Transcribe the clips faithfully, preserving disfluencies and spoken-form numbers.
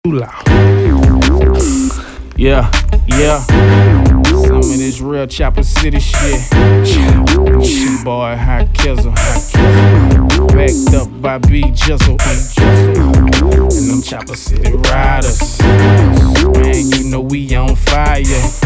Too loud. Yeah, yeah. Some of this real Chopper City shit. It's your boy High Kizzle. Backed up by B Jizzle. And them Chopper City riders. Man, you know we on fire.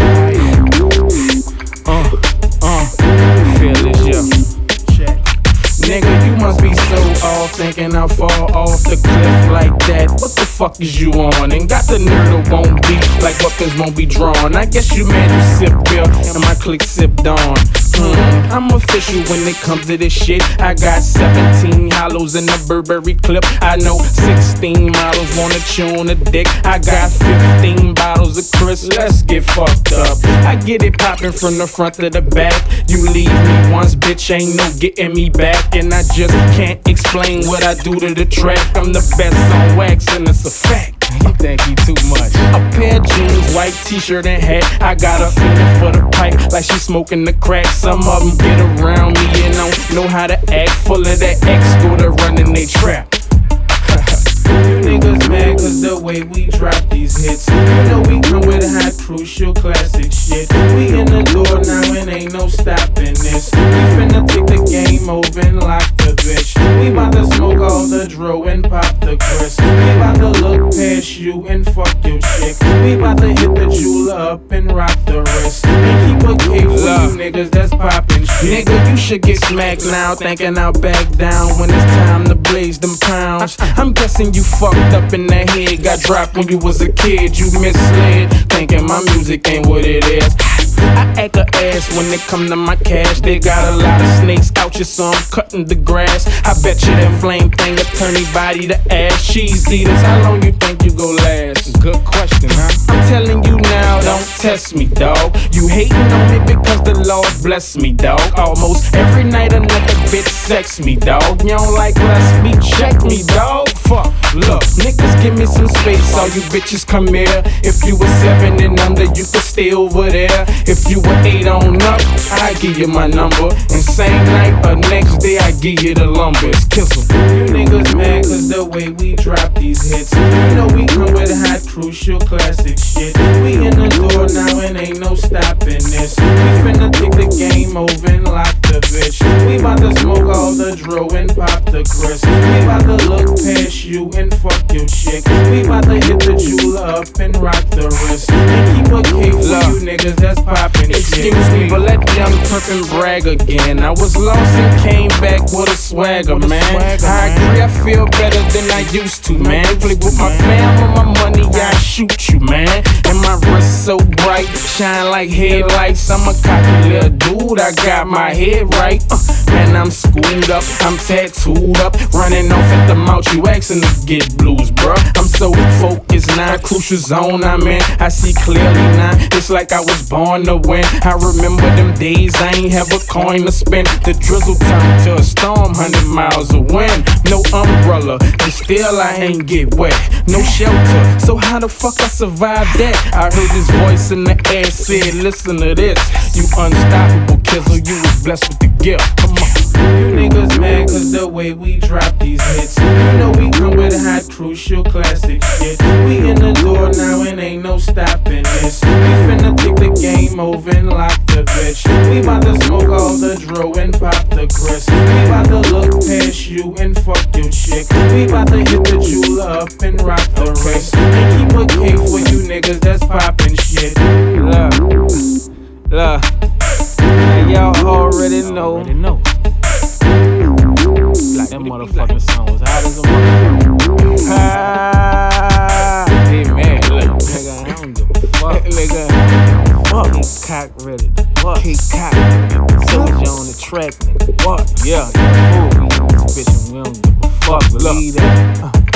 Uh, uh, feel this, yeah. Check. Nigga, you must be so off, thinking I'll fall off the cliff like that. What the fuck is you on? And got the nerve to won't be, like weapons won't be drawn. I guess you mad you sip beer, and my clique sipped on. Hmm, I'm official when it comes to this shit. I got seventeen hollows in the Burberry clip. I know sixteen models wanna tune a dick. I got fifteen bottles of Chris, let's get fucked up. I get it poppin' from the front to the back. You leave me once, bitch, ain't no getting me back. And I just can't explain what I do to the track. I'm the best on wax, and it's a fact. You think he too much. A pair of jeans, white t-shirt and hat. I got a feeling for the pipe, like she smoking the crack. Some of them get around me and don't know how to act. Full of that X, go to running they trap. You niggas mad cause the way we drop these hits. You know we come with hot, crucial, classic shit. We in the door now and ain't no stopping this. We finna take the game over and lock the bitch. We bout to smoke all the dro and pop the crisp. We bout to look past you and fuck your chick. We bout to hit the jeweler up and rock the wrist. And keep a cake for you niggas that's poppin' shit. Nigga, you should get smacked now, thinking I'll back down when it's time to blaze them pounds. I'm guessing you fucked up in the head, got dropped when you was a kid. You misled, thinking my music ain't what it is. I act a ass when it come to my cash. They got a lot of snakes out here, so I'm cutting the grass. I bet you that flame thing will turn your body to ash. Cheese eaters, how long you think you go last? Good question, huh? I'm telling you now, don't test me, dawg. You hating on me because the Lord bless me, dawg. Almost every night another bitch sex me, dawg. You don't like bless me, check me, dawg. Fuck, look, niggas give me some space. All you bitches come here. If you were seven and under, you could stay over there. If you were eight on up, I give you my number. And same night or next day, I give you the lumber. It's Kizzle. You niggas mad cause the way we drop these hits. You know we come with hot, crucial, classic shit. We in the door now and ain't no stopping this. We finna take the game over and lock the bitch. We bout to smoke all the dro and pop the crisp. We bout to look past you and fuck your chick. We bout to hit the jeweler up and rock the wrist. And keep a cake for you niggas that's poppin' shit. Excuse me, but let young Turpin brag again. I was lost and came back with a swagger, man. I agree, I feel better than I used to, man. Play with my fam or my money, I shoot you, man. And my wrist so bright, shine like headlights. I'm a cocky little dude, I got my head right. Uh, man, I'm schooled up, I'm tattooed up, running off at the mouth. You asking to get blues, bruh. I'm so focused now, crucial zone I'm in. I see clearly now, it's like I was born to win. I remember them days I ain't have a coin to spend. The drizzle turned to a storm, hundred miles of wind. No umbrella, and still I ain't get wet. No shelter, so how the fuck I survived that? I heard this voice in the air said, listen to this. You unstoppable, Kizzle, you was blessed with the gift. Come on. You niggas mad cause the way we drop these hits. You know we come with hot, crucial, classic shit. We in the door now and ain't no stopping this. We finna take the game over and lock the bitch. We bout to smoke all the dro and pop the crisp. We bout to look past you and fuck your chick. We bout to hit the jeweler up and rock the wrist. And keep a cake for you niggas that's poppin' shit. Look, look, and y'all already know. Already know. Like that motherfucking song was hot as a motherfucker. Ah, Hey man, look. nigga, I don't give a fuck. Nigga, Fuck, he cock ready. Fuck, he cock. soldier on the track, nigga. What? Yeah. Fool, we on this bitch and we don't give a fuck. Believe that. Uh.